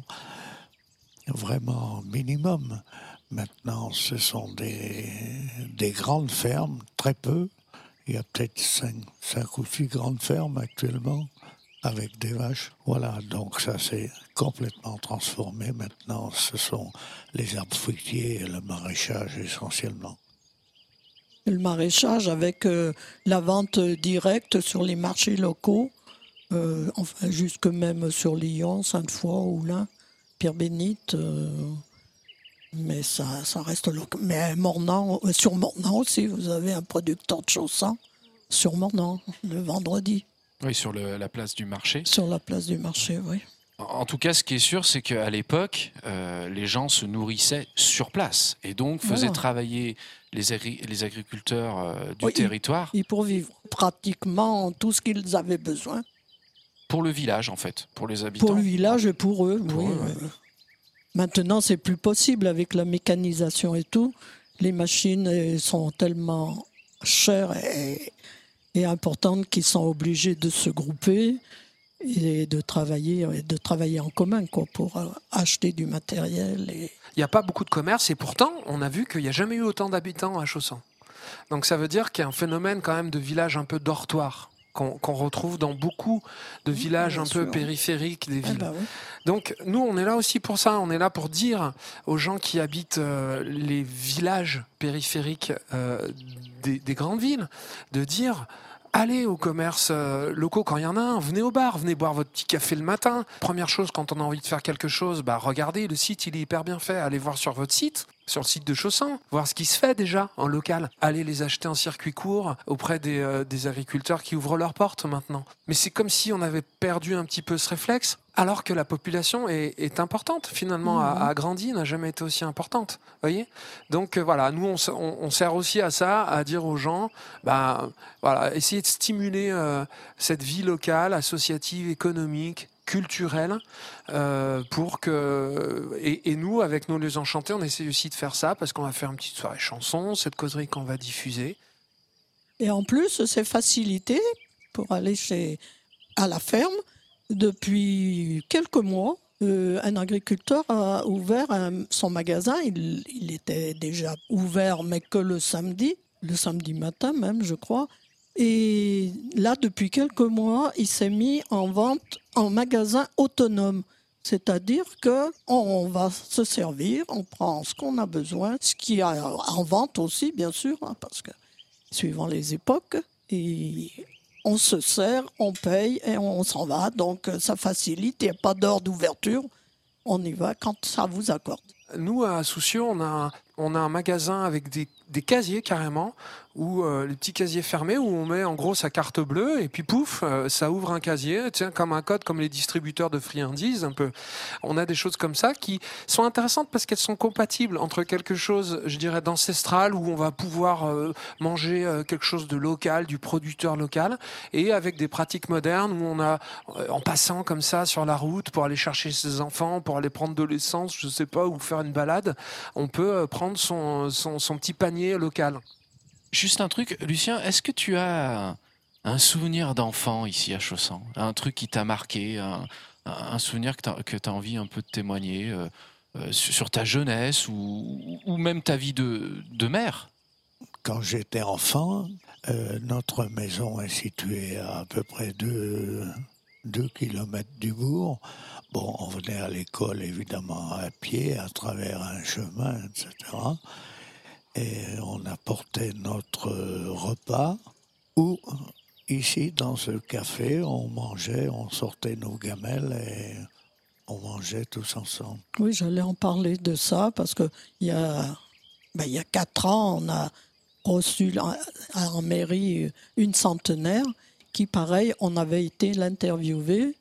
vraiment minimum. Maintenant, ce sont des, des grandes fermes, très peu. Il y a peut-être cinq, cinq ou six grandes fermes actuellement avec des vaches. Voilà, donc ça s'est complètement transformé. Maintenant, ce sont les arbres fruitiers et le maraîchage essentiellement. Le maraîchage avec euh, la vente directe sur les marchés locaux, euh, enfin jusque même sur Lyon, Sainte-Foy, Oulin, Pierre-Bénite. euh, mais ça, ça reste local. Mais Mornan, euh, sur Mornan aussi, vous avez un producteur de chaussons sur Mornan, le vendredi, Oui, sur le- la place du marché. sur la place du marché, oui. En tout cas, ce qui est sûr, c'est qu'à l'époque, euh, les gens se nourrissaient sur place et donc faisaient Voilà. travailler les, agri- les agriculteurs euh, du Oui, territoire Et pour vivre pratiquement tout ce qu'ils avaient besoin, pour le village, en fait, pour les habitants. pour le village et pour eux. Pour oui, eux, ouais. euh. Maintenant, c'est plus possible avec la mécanisation et tout. Les machines euh, sont tellement chères et, et importantes qu'ils sont obligés de se grouper et de travailler, et de travailler en commun quoi, pour euh, acheter du matériel. Et... Il n'y a pas beaucoup de commerce et pourtant, on a vu qu'il n'y a jamais eu autant d'habitants à Chausson. Donc ça veut dire qu'il y a un phénomène quand même de village un peu dortoir. qu'on, qu'on retrouve dans beaucoup de villages bien un peu sûr. périphériques des Eh villes. ben oui. Donc nous, on est là aussi pour ça. On est là pour dire aux gens qui habitent euh, les villages périphériques euh, des, des grandes villes, de dire... Allez au commerce euh, locaux quand il y en a un, venez au bar, venez boire votre petit café le matin. Première chose, quand on a envie de faire quelque chose, bah regardez, le site il est hyper bien fait. Allez voir sur votre site, sur le site de Chaussan, voir ce qui se fait déjà en local. Allez les acheter en circuit court auprès des, euh, des agriculteurs qui ouvrent leurs portes maintenant. Mais c'est comme si on avait perdu un petit peu ce réflexe, alors que la population est, est importante finalement, Mmh. a, a grandi, n'a jamais été aussi importante. Voyez. Donc euh, voilà, nous on, s- on, on sert aussi à ça, à dire aux gens, bah voilà, essayer de stimuler euh, cette vie locale, associative, économique, culturelle, euh, pour que et, et nous, avec nos lieux enchantés, on essaie aussi de faire ça parce qu'on va faire une petite soirée chanson, cette causerie qu'on va diffuser. Et en plus, c'est facilité pour aller chez, à la ferme. Depuis quelques mois, euh, un agriculteur a ouvert un- son magasin. Il, il était déjà ouvert, mais que le samedi, le samedi matin même, je crois. Et là, depuis quelques mois, il s'est mis en vente en magasin autonome. C'est-à-dire que on va se servir, on prend ce qu'on a besoin, ce qui est en vente aussi, bien sûr, hein, parce que suivant les époques, et on se sert, on paye et on s'en va. Donc ça facilite, il n'y a pas d'heure d'ouverture, on y va quand ça vous accorde. Nous, à Soucieux, on a, un- on a un magasin avec des, des casiers carrément, où euh, les petits casiers fermés, où on met en gros sa carte bleue, et puis pouf, euh, ça ouvre un casier, tiens, comme un code, comme les distributeurs de friandises, un peu. On a des choses comme ça qui sont intéressantes parce qu'elles sont compatibles entre quelque chose, je dirais, d'ancestral, où on va pouvoir euh, manger euh, quelque chose de local, du producteur local, et avec des pratiques modernes, où on a, euh, en passant comme ça sur la route, pour aller chercher ses enfants, pour aller prendre de l'essence, je sais pas, ou faire une balade, on peut euh, prendre son, son, son petit panier local. Juste un truc, Lucien, est-ce que tu as un souvenir d'enfant ici à Chaussan? Un truc qui t'a marqué, un, un souvenir que tu as envie un peu de témoigner euh, euh, sur, sur ta jeunesse ou, ou même ta vie de, de mère? Quand j'étais enfant, euh, notre maison est située à à peu près deux, deux kilomètres du bourg. Bon, on venait à l'école évidemment à pied, à travers un chemin, et cetera. Et on apportait notre repas ou ici dans ce café, on mangeait, on sortait nos gamelles et on mangeait tous ensemble. Oui, j'allais en parler de ça parce que il y a, ben, il y a quatre ans, on a reçu en, en mairie une centenaire qui, pareil, on avait été l'interviewer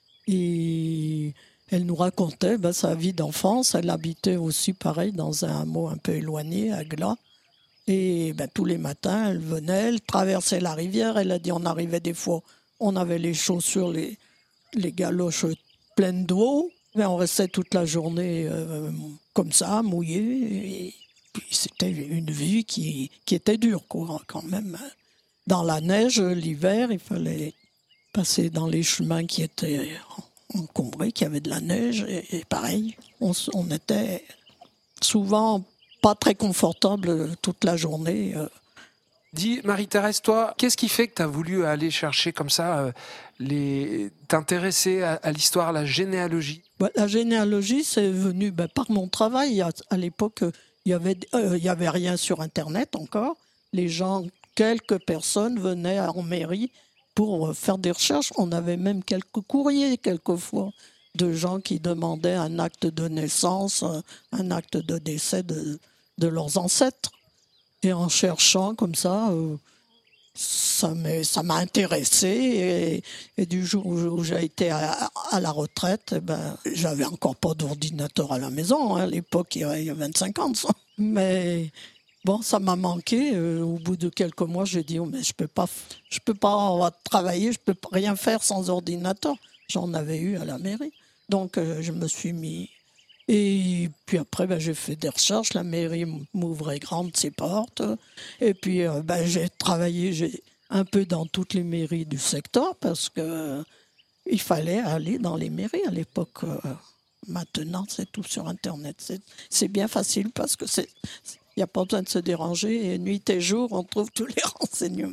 et elle nous racontait ben, sa vie d'enfance. Elle habitait aussi, pareil, dans un hameau un peu éloigné, à Glas. Et ben, tous les matins, elle venait, elle traversait la rivière. Elle a dit on arrivait des fois, on avait les chaussures, les, les galoches pleines d'eau. Ben, on restait toute la journée euh, comme ça, mouillé. Et puis c'était une vie qui, qui était dure, quoi, quand même. Dans la neige, l'hiver, il fallait passer dans les chemins qui étaient encombrés, qui avaient de la neige. Et, et pareil, on, on était souvent pas très confortable toute la journée. Dis, Marie-Thérèse, toi, qu'est-ce qui fait que tu as voulu aller chercher comme ça, euh, les... t'intéresser à, à l'histoire, à la généalogie? Bah, la généalogie, c'est venu bah, par mon travail. À, à l'époque, il n'y avait, euh, y avait rien sur Internet encore. Les gens, quelques personnes venaient en mairie pour faire des recherches. On avait même quelques courriers, quelquefois, de gens qui demandaient un acte de naissance, un acte de décès de, de leurs ancêtres. Et en cherchant comme ça, euh, ça m'a, ça m'a intéressé. Et, et du jour où, où j'ai été à, à la retraite, eh ben, j'avais encore pas d'ordinateur à la maison. Hein, à l'époque, il y a, il y a vingt-cinq ans. Ça. Mais bon, ça m'a manqué. Euh, au bout de quelques mois, j'ai dit, oh, mais je peux pas, je peux pas travailler, je peux rien faire sans ordinateur. J'en avais eu à la mairie. Donc, euh, je me suis mis... Et puis après, ben, j'ai fait des recherches. La mairie m'ouvrait grandes ses portes. Et puis, euh, ben, j'ai travaillé j'ai, un peu dans toutes les mairies du secteur parce qu'il fallait aller dans les mairies à l'époque. Euh, maintenant, c'est tout sur Internet. C'est, c'est bien facile parce que c'est, il n'y a pas besoin de se déranger. Et nuit et jour, on trouve tous les renseignements.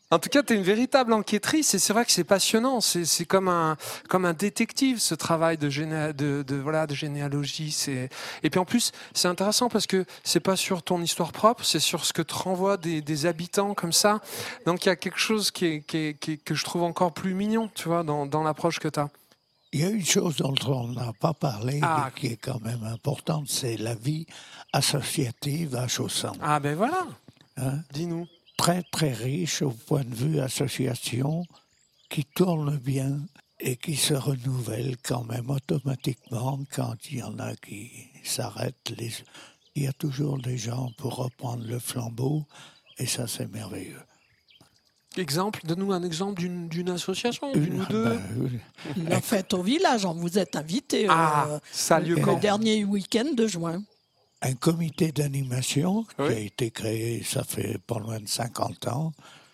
En tout cas, tu es une véritable enquêtrice et c'est vrai que c'est passionnant. C'est, c'est comme, un, comme un détective, ce travail de, géné, de, de, voilà, de généalogie. C'est... Et puis en plus, c'est intéressant parce que c'est pas sur ton histoire propre, c'est sur ce que te renvoient des, des habitants comme ça. Donc il y a quelque chose qui est, qui est, qui est, que je trouve encore plus mignon, tu vois, dans, dans l'approche que tu as. Il y a une chose dont on n'a pas parlé, Ah. mais qui est quand même importante, c'est la vie associative à Chausson. Ah ben voilà, Hein? dis-nous. Très, très riche au point de vue association, qui tourne bien et qui se renouvelle quand même automatiquement quand il y en a qui s'arrêtent. Les... Il y a toujours des gens pour reprendre le flambeau et ça, c'est merveilleux. Exemple, donne-nous un exemple d'une, d'une association, d'une ou deux. ben, une- La fête au village, on vous êtes invité Ah, euh, ça a lieu le quand? dernier week-end de juin. un comité d'animation Oui. qui a été créé, ça fait pas loin de cinquante ans,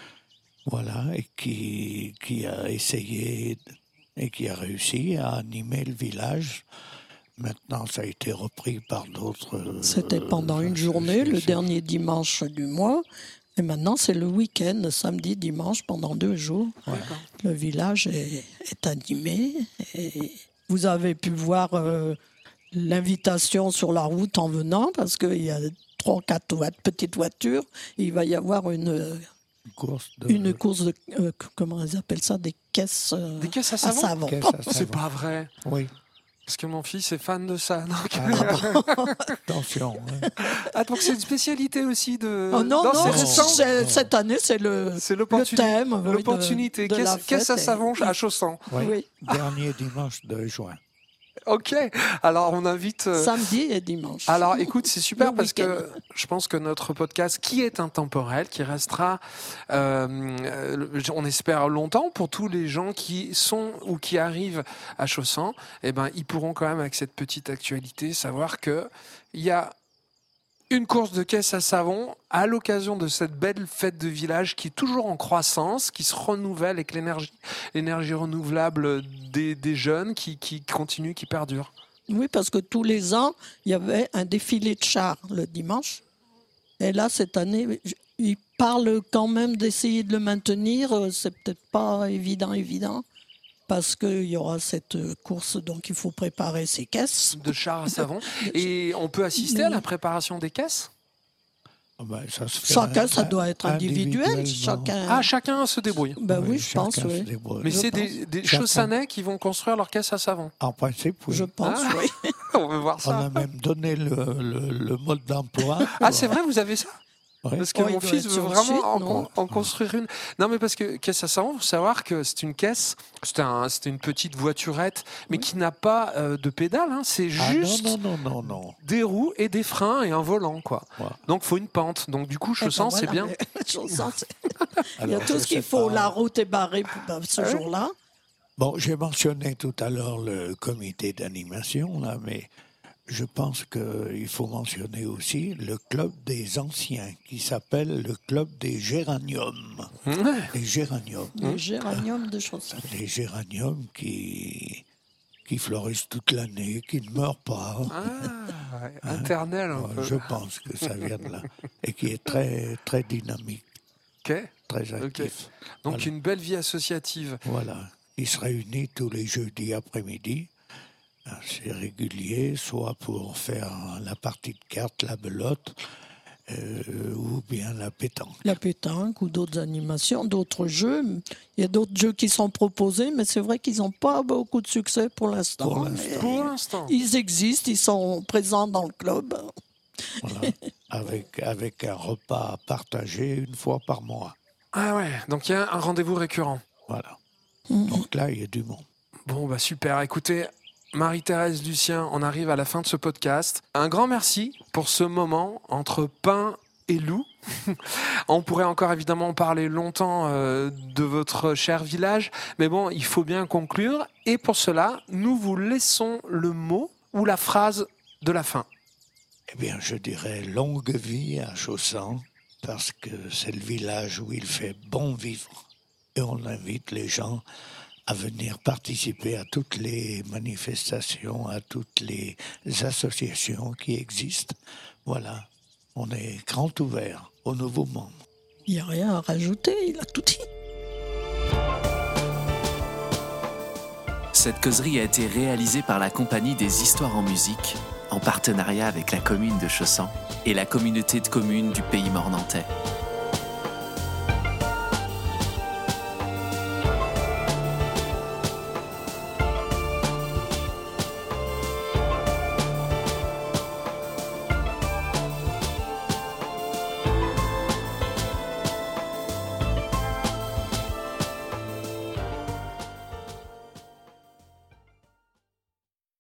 voilà, et qui, qui a essayé et qui a réussi à animer le village. Maintenant, ça a été repris par d'autres. euh, C'était pendant une journée, le associations. dernier dimanche du mois. Et maintenant, c'est le week-end, samedi, dimanche, pendant deux jours. D'accord. Le village est, est animé. Et vous avez pu voir euh, l'invitation sur la route en venant, parce qu'il y a trois, quatre voit- petites voitures. Et il va y avoir une, Une course de. une course de. euh, comment ils appellent ça? Des caisses. euh, Des caisses à à savon? savon. Caisse à C'est savon. pas vrai. Oui, Parce que mon fils est fan de ça. Donc... Ah, attention. hein. Ah, donc c'est une spécialité aussi de. Oh non, non, c'est non, récent. c'est- cette année, c'est le, C'est le l'opportuni- thème. oui, de- l'opportunité. de la Qu'est-ce qu'est-ce à fête. savon à Chausson? Oui. Oui. Dernier dimanche de juin. Ok. Alors on invite. euh, Samedi et dimanche. Alors écoute, c'est super Le parce que week-end. je pense que notre podcast, qui est intemporel, qui restera, euh, euh, on espère longtemps pour tous les gens qui sont ou qui arrivent à Chausson, eh ben ils pourront quand même avec cette petite actualité savoir que il y a une course de caisse à savon à l'occasion de cette belle fête de village qui est toujours en croissance, qui se renouvelle avec l'énergie, l'énergie renouvelable des, des jeunes qui, qui continue, qui perdure. Oui, parce que tous les ans, il y avait un défilé de chars le dimanche. Et là, cette année, j- ils parlent quand même d'essayer de le maintenir. Euh, C'est peut-être pas évident, évident, parce qu'il y aura cette euh, course, donc il faut préparer ses caisses. De chars à savon. Et on peut assister à la préparation des caisses? Ah ben, ça se fait Chacun, in- ça doit être individuel. individuellement. Chacun. Ah, chacun se débrouille. Ben oui, je chacun pense, se oui. débrouille. Mais Je c'est pense. des, des Chacun. Chaussanais qui vont construire leur caisse à savon. En principe, oui. Je pense, Ah. oui. On veut voir On ça. a même donné le, le, le mode d'emploi. Ah, c'est vrai, vous avez ça? Ouais. Parce que Oh, il mon doit fils être veut sur le vraiment site, en, non en construire une. Non, mais parce que caisse à savon, il faut savoir que c'est une caisse, c'était un, c'était une petite voiturette, mais qui n'a pas euh, de pédale. Hein, c'est Ah juste non, non, non, non, non. des roues et des freins et un volant, quoi. Ouais. Donc, faut une pente. Donc, du coup, Eh ben Chausson, c'est voilà, bien. mais Chausson, c'est- il y a Alors, tout je ce qu'il sais faut. pas. La route est barrée pour- ben, ce Ah oui. jour-là. Bon, j'ai mentionné tout à l'heure le comité d'animation, là, mais je pense qu'il faut mentionner aussi le club des anciens, qui s'appelle le club des géraniums. Ouais. Les géraniums. Les géraniums de Chausson. Les géraniums qui, qui fleurissent toute l'année, qui ne meurent pas. Ah, ouais, internel un Ouais, peu. je pense que ça vient de là. Et qui est très, très dynamique, Ok. très actif. Donc, Voilà. une belle vie associative. Voilà. Ils se réunissent tous les jeudis après-midi. C'est régulier, soit pour faire la partie de cartes, la belote, euh, ou bien la pétanque. La pétanque ou d'autres animations, d'autres jeux. Il y a d'autres jeux qui sont proposés, mais c'est vrai qu'ils n'ont pas beaucoup de succès pour l'instant. Pour Mais l'instant. Pour l'instant. Ils existent, ils sont présents dans le club. Voilà. avec, avec un repas partagé une fois par mois. Ah ouais, donc il y a un rendez-vous récurrent. Voilà. Mhm. Donc là, il y a du monde. Bon, bah super. Écoutez, Marie-Thérèse Lucien, on arrive à la fin de ce podcast. Un grand merci pour ce moment entre pain et loup. On pourrait encore évidemment parler longtemps euh, de votre cher village, mais bon, il faut bien conclure. Et pour cela, nous vous laissons le mot ou la phrase de la fin. Eh bien, je dirais longue vie à Chausson, parce que c'est le village où il fait bon vivre. Et on invite les gens à venir participer à toutes les manifestations, à toutes les associations qui existent. Voilà, on est grand ouvert aux nouveaux membres. Il n'y a rien à rajouter, il a tout dit. Cette causerie a été réalisée par la Compagnie des Histoires en musique, en partenariat avec la commune de Chaussan et la communauté de communes du Pays Mornantais.